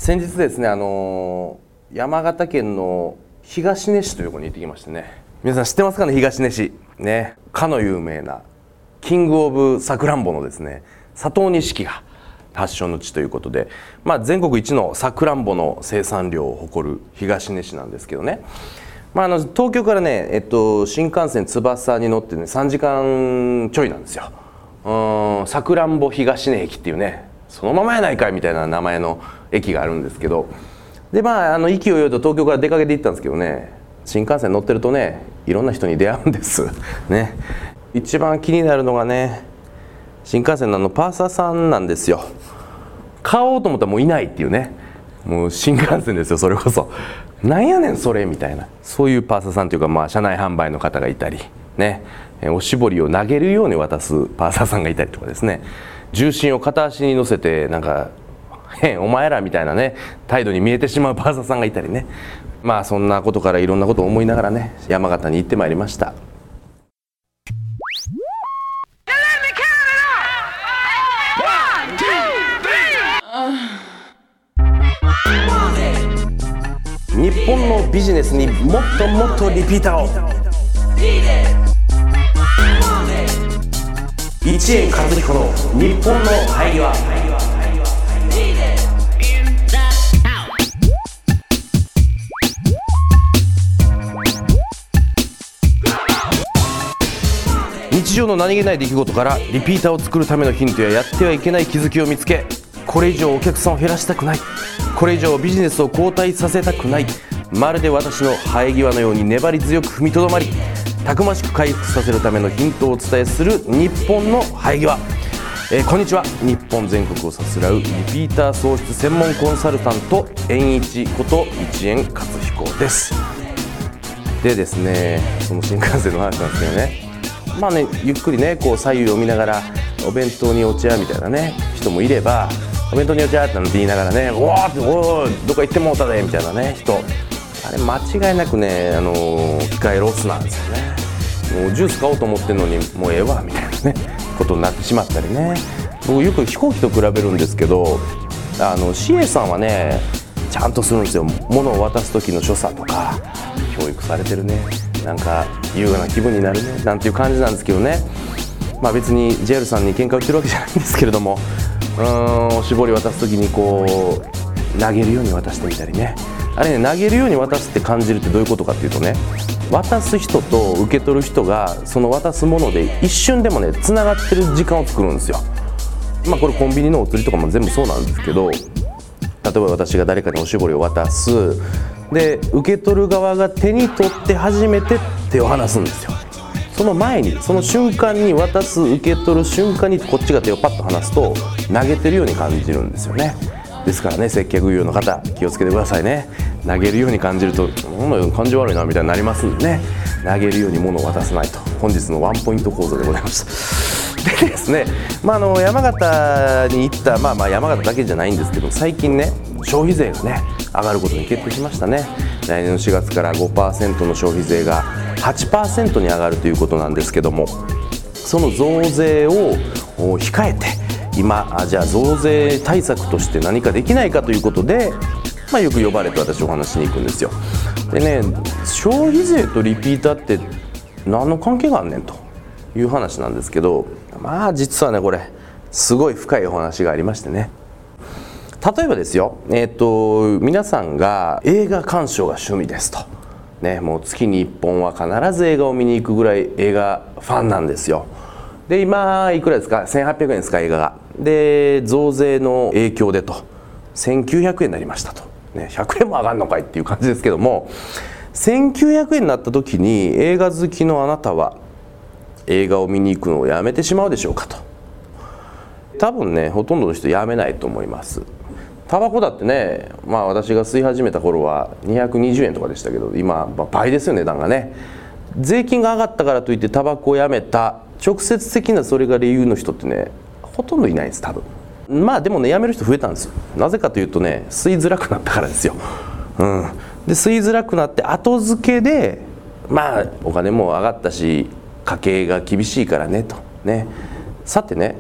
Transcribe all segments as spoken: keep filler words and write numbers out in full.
先日ですね、あのー、山形県の東根市というところに行ってきましてね、皆さん知ってますかね、東根市ね、かの有名なキングオブさくらんぼのですね、佐藤錦が発祥の地ということで、まあ、全国一のさくらんぼの生産量を誇る東根市なんですけどね、まあ、あの東京からね、えっと、新幹線翼に乗ってねさんじかんちょいなんですよ。うん、さくらんぼ東根駅っていうね、そのままやないかいみたいな名前の駅があるんですけど、でまああの意気揚々と東京から出かけて行ったんですけどね、新幹線乗ってるとね、いろんな人に出会うんですね。一番気になるのがね、新幹線のあのパーサーさんなんですよ。買おうと思ったらもういないっていうね、もう新幹線ですよ。それこそなんやねんそれみたいな、そういうパーサーさんというか、まあ車内販売の方がいたりね、おしぼりを投げるように渡すパーサーさんがいたりとかですね、重心を片足に乗せてなんかへんお前らみたいなね態度に見えてしまうパーサーさんがいたりね、まあそんなことからいろんなことを思いながらね、山形に行ってまいりました。日本のビジネスにもっともっとリピーターを。一円和彦の日本の生え際。日常の何気ない出来事からリピーターを作るためのヒントややってはいけない気づきを見つけ、これ以上お客さんを減らしたくない、これ以上ビジネスを後退させたくない、まるで私の生え際のように粘り強く踏みとどまり、たくましく回復させるためのヒントをお伝えする日本の生え際。えー、こんにちは。日本全国をさすらうリピーター創出専門コンサルタント円一こと一円勝彦です。でですね、その新幹線の話なんですけどね、まあね、ゆっくりねこう左右を見ながらお弁当にお茶みたいなね人もいれば、お弁当にお茶って言いながらね、おーっておーどこ行ってもうたでみたいなね人、あれ間違いなくね、あのー、機械ロスなんですよね。もうジュース買おうと思ってんのにもうええわみたいなねことになってしまったりね。僕よく飛行機と比べるんですけど、あの シーエー さんはねちゃんとするんですよ。物を渡す時の所作とか教育されてるね、なんか優雅な気分になるねなんていう感じなんですけどね。まあ別に ジェイアール さんに喧嘩売ってるわけじゃないんですけれども、うーんおしぼり渡す時にこう投げるように渡してみたりね、あれね、投げるように渡すって感じるってどういうことかっていうとね、渡す人と受け取る人がその渡すもので一瞬でもねつながってる時間を作るんですよ。まあこれコンビニのお釣りとかも全部そうなんですけど、例えば私が誰かにおしぼりを渡す、で受け取る側が手に取って初めて手を離すんですよ。その前に、その瞬間に渡す受け取る瞬間にこっちが手をパッと離すと投げてるように感じるんですよね。ですからね、接客業の方気をつけてくださいね。投げるように感じるとなん感じ悪いなみたいになりますんでね、投げるように物を渡さないと。本日のワンポイント講座でございました。でですね、まあ、あの山形に行った、まあ、まあ山形だけじゃないんですけど、最近ね消費税がね上がることに決定しましたね。来年のしがつから ごパーセント の消費税が はちパーセント に上がるということなんですけども、その増税を控えて今じゃあ増税対策として何かできないかということで、まあ、よく呼ばれて私お話しに行くんですよ。でね、消費税とリピーターって何の関係があんねんという話なんですけど、まあ実はねこれすごい深いお話がありましてね。例えばですよ、えーと、皆さんが映画鑑賞が趣味ですと、ね、もう月にいっぽんは必ず映画を見に行くぐらい映画ファンなんですよ。で今いくらですか、せんはっぴゃくえんですか映画が。で増税の影響でとせんきゅうひゃくえんになりましたと、ね、ひゃくえんも上がるのかいっていう感じですけども、せんきゅうひゃくえんになった時に映画好きのあなたは映画を見に行くのをやめてしまうでしょうかと。多分ねほとんどの人やめないと思います。タバコだってね、まあ私が吸い始めた頃はにひゃくにじゅうえんとかでしたけど、今倍ですよ値段がね。税金が上がったからといってタバコをやめた直接的なそれが理由の人ってねほとんどいないんです多分。まあでもねやめる人増えたんですよ。なぜかというとね吸いづらくなったからですよ。うん、で吸いづらくなって後付けでまあお金も上がったし家計が厳しいからねとね。さてね、え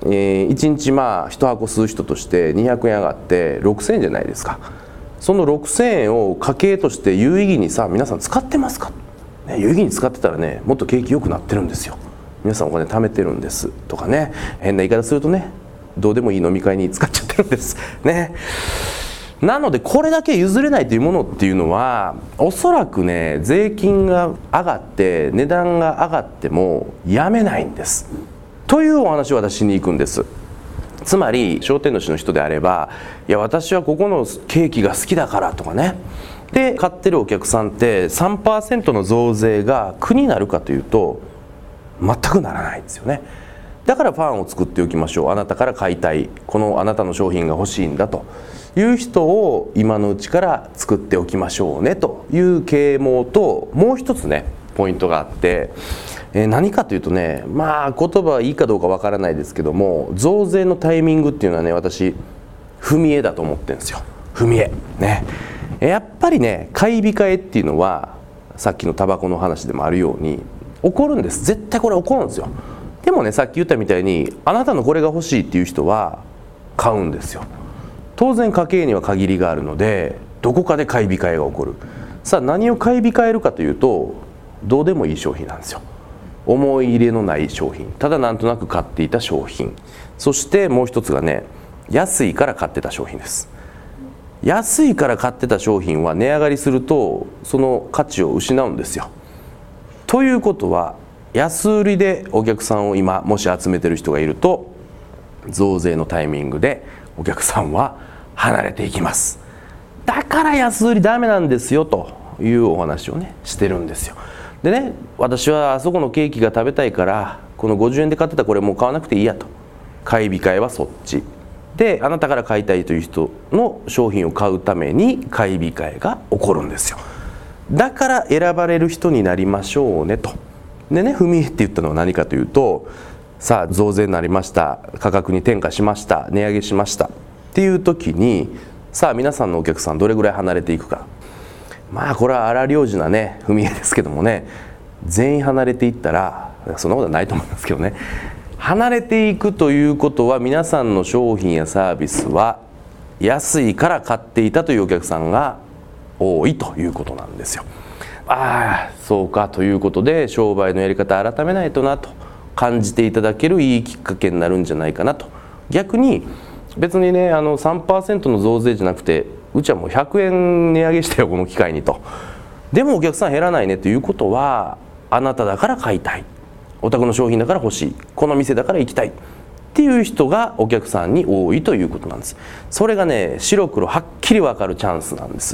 えー、いちにちまあいち箱吸う人としてにひゃくえん上がってろくせんえんじゃないですか。そのろくせんえんを家計として有意義にさ皆さん使ってますか、ね、有意義に使ってたらねもっと景気良くなってるんですよ。皆さんお金貯めてるんですとかね、変な言い方するとねどうでもいい飲み会に使っちゃってるんですね。なのでこれだけ譲れないというものっていうのはおそらくね税金が上がって値段が上がってもやめないんですというお話を私に行くんです。つまり商店主の人であれば、いや私はここのケーキが好きだからとかね、で買ってるお客さんって さんパーセント の増税が苦になるかというと全くならないんですよね。だからファンを作っておきましょう。あなたから買いたい、このあなたの商品が欲しいんだという人を今のうちから作っておきましょうねという啓蒙と、もう一つねポイントがあって、えー、何かというとね、まあ言葉はいいかどうかわからないですけども、増税のタイミングっていうのはね私踏み絵だと思ってるんですよ。踏み絵ね、やっぱりね買い控えっていうのはさっきのタバコの話でもあるように起こるんです。絶対これ起こるんですよ。でもねさっき言ったみたいにあなたのこれが欲しいっていう人は買うんですよ。当然家計には限りがあるのでどこかで買い控えが起こる。さあ何を買い控えるかというとどうでもいい商品なんですよ。思い入れのない商品、ただなんとなく買っていた商品、そしてもう一つがね安いから買ってた商品です。安いから買ってた商品は値上がりするとその価値を失うんですよ。ということは安売りでお客さんを今もし集めてる人がいると増税のタイミングでお客さんは離れていきます。だから安売りダメなんですよというお話をねしてるんですよ。でね、私はあそこのケーキが食べたいからこのごじゅうえんで買ってたこれもう買わなくていいやと。買い控えはそっちで、あなたから買いたいという人の商品を買うために買い控えが起こるんですよ。だから選ばれる人になりましょうねと。でね、踏み絵って言ったのは何かというと、さあ増税になりました、価格に転嫁しました、値上げしましたっていう時に、さあ皆さんのお客さんどれぐらい離れていくか。まあこれは荒療治なね踏み絵ですけどもね、全員離れていったらそんなことはないと思いますけどね、離れていくということは皆さんの商品やサービスは安いから買っていたというお客さんが多いということなんですよ。ああそうかということで商売のやり方改めないとなと感じていただけるいいきっかけになるんじゃないかなと。逆に別にねあの さんパーセント の増税じゃなくてうちはもうひゃくえん値上げしたよこの機会にと。でもお客さん減らないねということはあなただから買いたい、お宅の商品だから欲しい、この店だから行きたいっていう人がお客さんに多いということなんです。それがね白黒はっきり分かるチャンスなんです。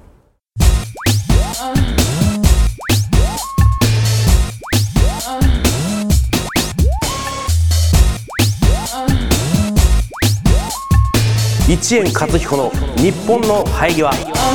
一円勝彦の日本の生え際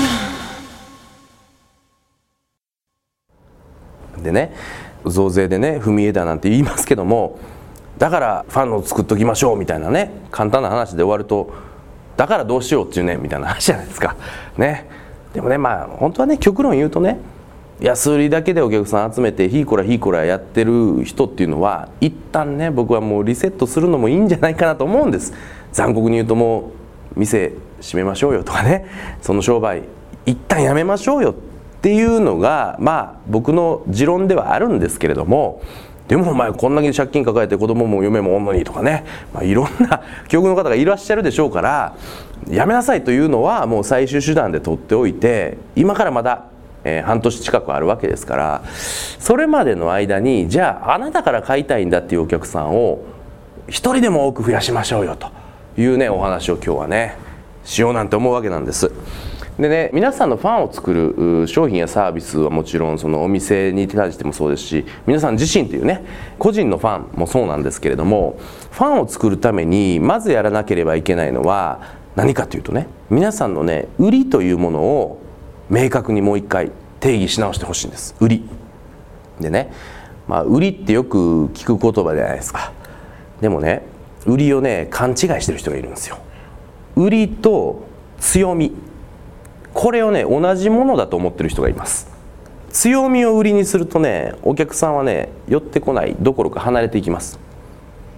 でね、増税でね踏み絵だなんて言いますけども、だからファンを作っときましょうみたいなね簡単な話で終わると、だからどうしようっていうねみたいな話じゃないですかね。でもねまあ本当はね極論言うとね、安売りだけでお客さん集めてヒーコラヒーコラやってる人っていうのは一旦ね僕はもうリセットするのもいいんじゃないかなと思うんです。残酷に言うともう店閉めましょうよとかね、その商売一旦やめましょうよっていうのがまあ僕の持論ではあるんですけれども、でもお前こんだけ借金抱えて子供も嫁もおんのにとかね、まあ、いろんな境遇の方がいらっしゃるでしょうから、やめなさいというのはもう最終手段で取っておいて、今からまだ、えー、半年近くあるわけですから、それまでの間にじゃああなたから買いたいんだっていうお客さんを一人でも多く増やしましょうよというねお話を今日はねしようなんて思うわけなんです。でね、皆さんのファンを作る商品やサービスはもちろんそのお店に対してもそうですし、皆さん自身というね個人のファンもそうなんですけれども、ファンを作るためにまずやらなければいけないのは何かというとね、皆さんのね売りというものを明確にもう一回定義し直してほしいんです。売りでね、まあ売りってよく聞く言葉じゃないですか。でもね売りをね勘違いしてる人がいるんですよ。売りと強み、これをね同じものだと思ってる人がいます。強みを売りにするとねお客さんはね寄ってこないどころか離れていきます。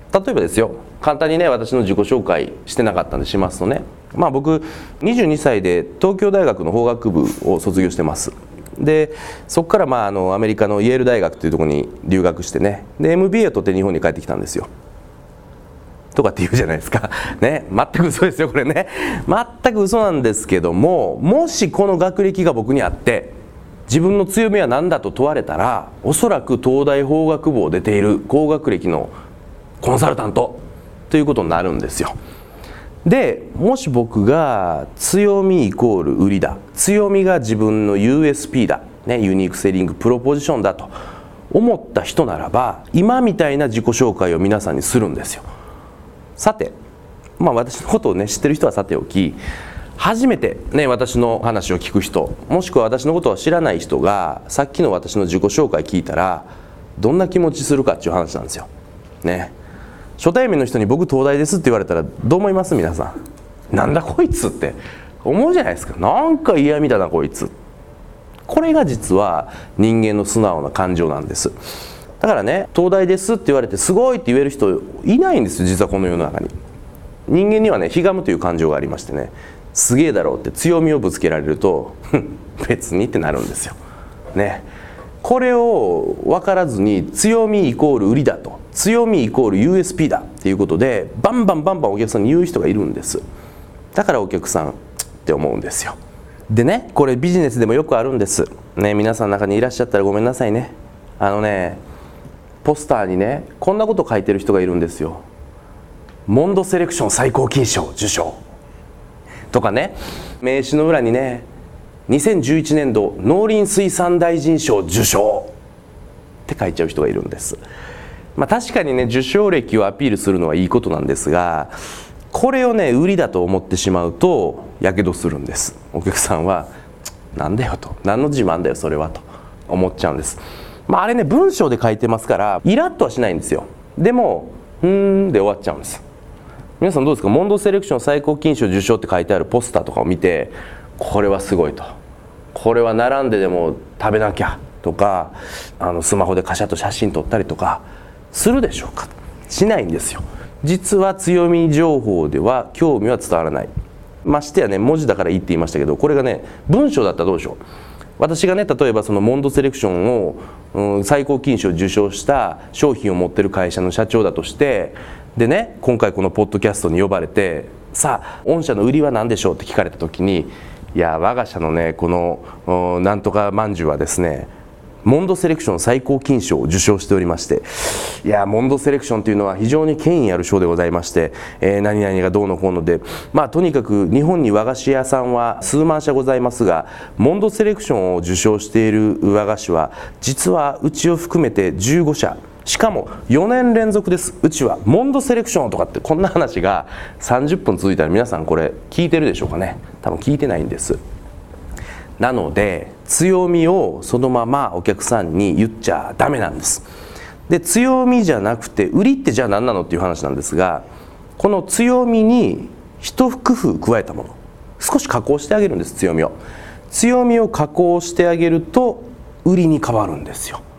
例えばですよ、簡単にね私の自己紹介してなかったんでしますとね、まあ僕にじゅうにさいで東京大学の法学部を卒業してます。でそこからまああのアメリカのイェール大学というところに留学してね、で エムビーエー を取って日本に帰ってきたんですよとかって言うじゃないですかね。全く嘘ですよこれね。全く嘘なんですけども、もしこの学歴が僕にあって自分の強みは何だと問われたら、おそらく東大法学部を出ている高学歴のコンサルタントということになるんですよ。でもし僕が強みイコール売りだ、強みが自分の ユーエスピー だ、ね、ユニークセリングプロポジションだと思った人ならば、今みたいな自己紹介を皆さんにするんですよ。さて、まあ、私のことをね知ってる人はさておき、初めてね私の話を聞く人、もしくは私のことを知らない人がさっきの私の自己紹介聞いたらどんな気持ちするかっていう話なんですよね。初対面の人に僕東大ですって言われたらどう思います皆さん。なんだこいつって思うじゃないですか。なんか嫌味だなこいつ。これが実は人間の素直な感情なんです。だからね、東大ですって言われてすごいって言える人いないんですよ、実はこの世の中に。人間にはね、ひがむという感情がありましてね、すげえだろうって強みをぶつけられると別にってなるんですよね。これを分からずに強みイコール売りだと、強みイコール ユーエスピー だっていうことでバンバンバンバンお客さんに言う人がいるんです。だからお客さんって思うんですよ。でね、これビジネスでもよくあるんですね。皆さんの中にいらっしゃったらごめんなさいね。あのね、ポスターにねこんなこと書いてる人がいるんですよ。モンドセレクション最高金賞受賞とかね、名刺の裏にねにせんじゅういちねんど農林水産大臣賞受賞って書いちゃう人がいるんです。まあ確かにね、受賞歴をアピールするのはいいことなんですが、これをね売りだと思ってしまうとやけどするんです。お客さんはなんだよと、何の自慢だよそれはと思っちゃうんです。まああれね文章で書いてますからイラッとはしないんですよ。でもうーんで終わっちゃうんです。皆さんどうですか。モンドセレクション最高金賞受賞って書いてあるポスターとかを見て、これはすごいと、これは並んででも食べなきゃとか、あのスマホでカシャッと写真撮ったりとかするでしょうか。しないんですよ。実は強み情報では興味は伝わらない。ましてやね、文字だからいいって言いましたけど、これがね文章だったらどうでしょう。私がね例えばそのモンドセレクションを、うん、最高金賞を受賞した商品を持ってる会社の社長だとして、でね今回このポッドキャストに呼ばれて、さあ御社の売りは何でしょうって聞かれた時に、いや我が社のねこのなんとかまんじゅうはですねモンドセレクション最高金賞を受賞しておりまして、いやモンドセレクションというのは非常に権威ある賞でございまして、えー、何々がどうのこうので、まあとにかく日本に和菓子屋さんは数万社ございますが、モンドセレクションを受賞している和菓子は実はうちを含めてじゅうごしゃ、しかもよねん連続です。うちはモンドセレクションとかって、こんな話がさんじゅっぷん続いたら皆さんこれ聞いてるでしょうかね。多分聞いてないんです。なので強みをそのままお客さんに言っちゃダメなんです。で強みじゃなくて売りってじゃあ何なのっていう話なんですが、この強みに一工夫加えたもの、少し加工してあげるんです。強みを強みを加工してあげると売りに変わるんですよ。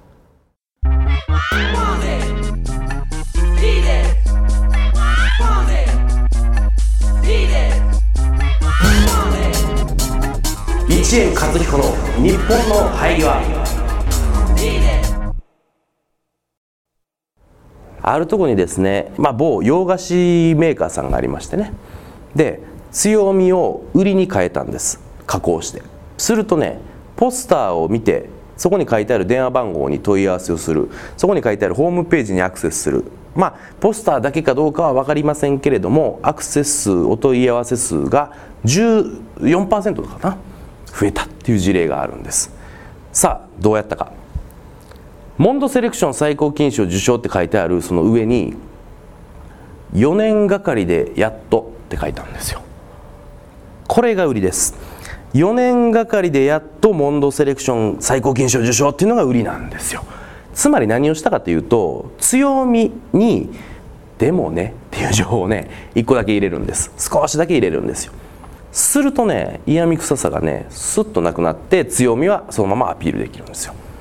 一円和彦の日本の入りは。あるところにですね、まあ、某洋菓子メーカーさんがありましてね、で強みを売りに変えたんです。加工して。するとね、ポスターを見てそこに書いてある電話番号に問い合わせをする、そこに書いてあるホームページにアクセスする、まあポスターだけかどうかは分かりませんけれども、アクセス数、お問い合わせ数が じゅうよんパーセント かな増えたっていう事例があるんです。さあどうやったか。モンドセレクション最高金賞受賞って書いてあるその上によねんがかりでやっとって書いたんですよ。これが売りです。よねんがかりでやっとモンドセレクション最高金賞受賞っていうのが売りなんですよ。つまり何をしたかというと、強みにでもねっていう情報をねいっこだけ入れるんです。少しだけ入れるんですよ。するとね、嫌味臭さがねスッとなくなって、強みはそのままアピールできるんですよ。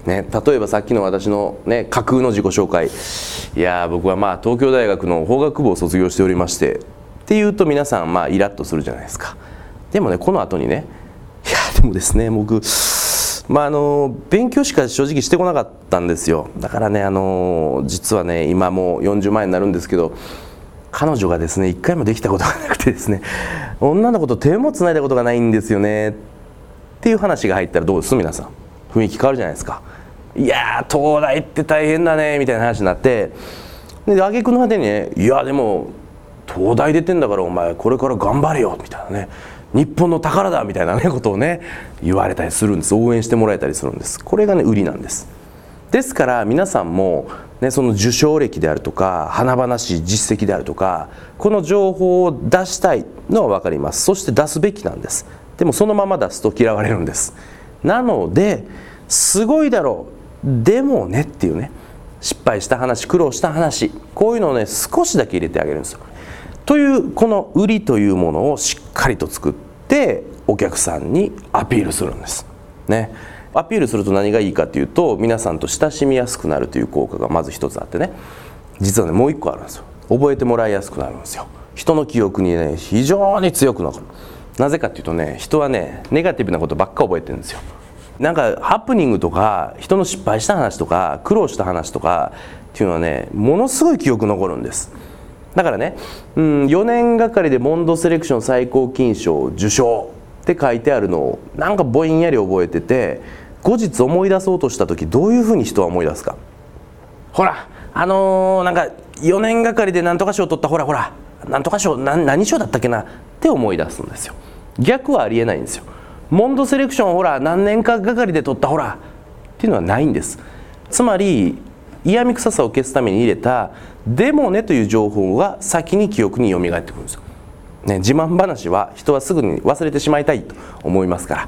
ね、例えばさっきの私の、ね、架空の自己紹介、いや僕はまあ東京大学の法学部を卒業しておりましてっていうと皆さんまあイラッとするじゃないですか。でもねこの後にね、いやでもですね僕、まあ、あの勉強しか正直してこなかったんですよ。だからねあの実はね今もうよんじゅうまん円になるんですけど、彼女がですね一回もできたことがなくてですね、女の子と手もつないだことがないんですよねっていう話が入ったらどうです？皆さん雰囲気変わるじゃないですか。いやー東大って大変だねみたいな話になって、で挙句の果てにね、いやでも東大出てんだからお前これから頑張れよみたいなね、日本の宝だみたいなねことをね言われたりするんです。応援してもらえたりするんです。これがね売りなんです。ですから皆さんも、ね、その受賞歴であるとか華々しい実績であるとかこの情報を出したいのは分かります。そして出すべきなんです。でもそのまま出すと嫌われるんです。なのですごいだろうでもねっていうね、失敗した話苦労した話、こういうのをね少しだけ入れてあげるんですよ。というこの売りというものをしっかりと作ってお客さんにアピールするんですね。アピールすると何がいいかというと、皆さんと親しみやすくなるという効果がまず一つあってね、実はねもう一個あるんですよ。覚えてもらいやすくなるんですよ。人の記憶にね非常に強く残る。なぜかというとね、人はねネガティブなことばっか覚えてるんですよ。なんかハプニングとか人の失敗した話とか苦労した話とかっていうのはねものすごい記憶残るんです。だからね、うん、よねんがかりでモンドセレクション最高金賞受賞って書いてあるのをなんかぼんやり覚えてて、後日思い出そうとした時どういうふうに人は思い出すか。ほらあのー、なんかよねんがかりで何とか賞取ったほらほら何とか賞何、何賞だったっけなって思い出すんですよ。逆はありえないんですよ。モンドセレクションほら何年かがかりで取ったほらっていうのはないんです。つまり嫌味臭さを消すために入れたでもねという情報が先に記憶に蘇ってくるんですよ、ね、自慢話は人はすぐに忘れてしまいたいと思いますから、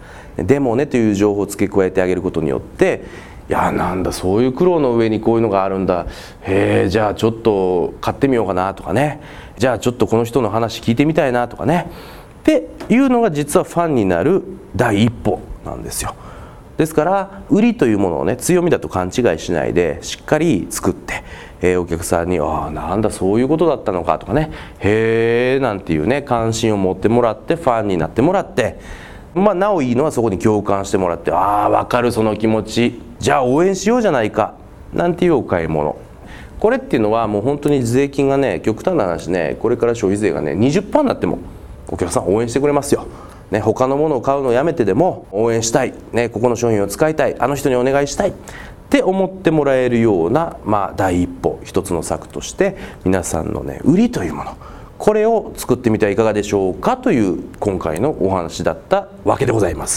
でもねという情報を付け加えてあげることによって、いやなんだそういう苦労の上にこういうのがあるんだ、へえじゃあちょっと買ってみようかなとかね、じゃあちょっとこの人の話聞いてみたいなとかねっていうのが実はファンになる第一歩なんですよ。ですから売りというものをね強みだと勘違いしないでしっかり作って、えー、お客さんにああなんだそういうことだったのかとかね、へえなんていうね関心を持ってもらってファンになってもらって、まあなおいいのはそこに共感してもらって、ああ分かるその気持ち、じゃあ応援しようじゃないかなんていうお買い物。これっていうのはもう本当に税金がね極端な話ね、これから消費税がね にじゅっパーセント になってもお客さん応援してくれますよ。ね、他のものを買うのをやめてでも応援したい、ね、ここの商品を使いたい、あの人にお願いしたいって思ってもらえるような、まあ、第一歩一つの策として皆さんのね売りというもの、これを作ってみてはいかがでしょうかという今回のお話だったわけでございます。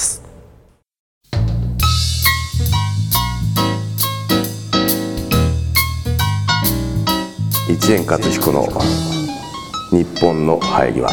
一円勝彦の日本の生え際。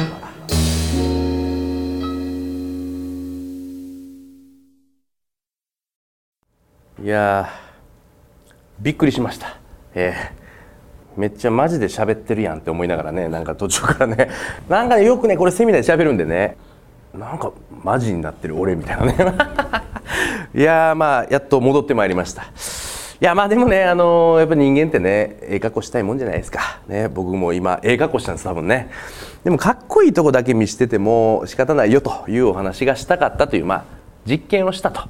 いやびっくりしました、えー、めっちゃマジで喋ってるやんって思いながらね、なんか途中からねなんかねよくねこれセミナーで喋るんでね、なんかマジになってる俺みたいなねいやまあやっと戻ってまいりました。いやまあでもね、あのー、やっぱ人間ってねええ格好したいもんじゃないですか、ね、僕も今ええ格好したんです多分ね。でもかっこいいとこだけ見せてても仕方ないよというお話がしたかったという、まあ実験をしたと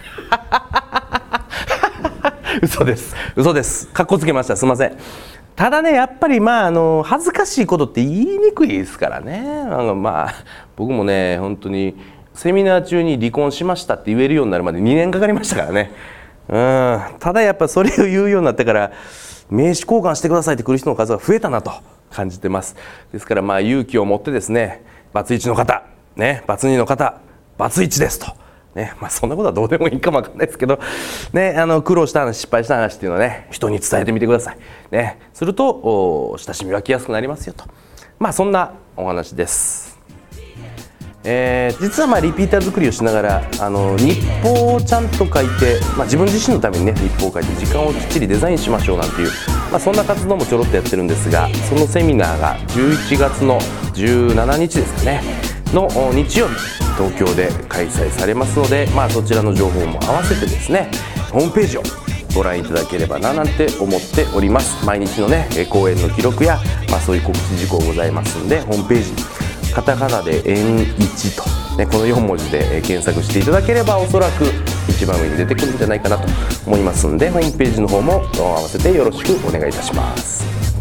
嘘です嘘です、かっこつけました、すいません。ただねやっぱりまああの恥ずかしいことって言いにくいですからね。あのまあ僕もね本当にセミナー中に離婚しましたって言えるようになるまでにねんかかりましたからね。うんただやっぱそれを言うようになってから名刺交換してくださいって来る人の数が増えたなと感じてます。ですからまあ勇気を持ってですね、バツいちの方ね、バツにの方バツいちですとね、まあ、そんなことはどうでもいいかもわかんないですけど、ね、あの苦労した話失敗した話っていうのはね人に伝えてみてください、ね、すると親しみ湧きやすくなりますよと、まあそんなお話です。えー、実はまあリピーター作りをしながらあの日報をちゃんと書いて、まあ、自分自身のためにね日報を書いて時間をきっちりデザインしましょうなんていう、まあ、そんな活動もちょろっとやってるんですが、そのセミナーがじゅういちがつのじゅうしちにちですかねの日曜日東京で開催されますので、まあ、そちらの情報も合わせてですね、 ホームページをご覧いただければななんて思っております。毎日のね講演の記録や、まあ、そういう告知事項ございますんで、ホームページカタカナで円一と、ね、このよん文字で検索していただければ、おそらく一番上に出てくるんじゃないかなと思いますんで、ホームページの方も合わせてよろしくお願いいたします。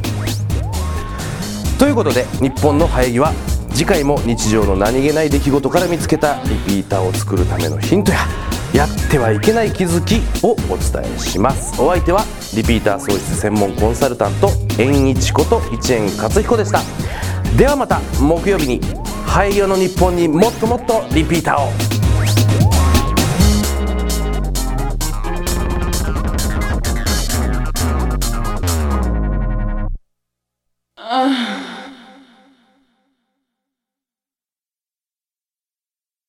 ということで、日本の生え際、次回も日常の何気ない出来事から見つけたリピーターを作るためのヒントや、やってはいけない気づきをお伝えします。お相手はリピーター創出専門コンサルタント円一こと一円勝彦でした。ではまた木曜日に、生え際の日本にもっともっとリピーターを。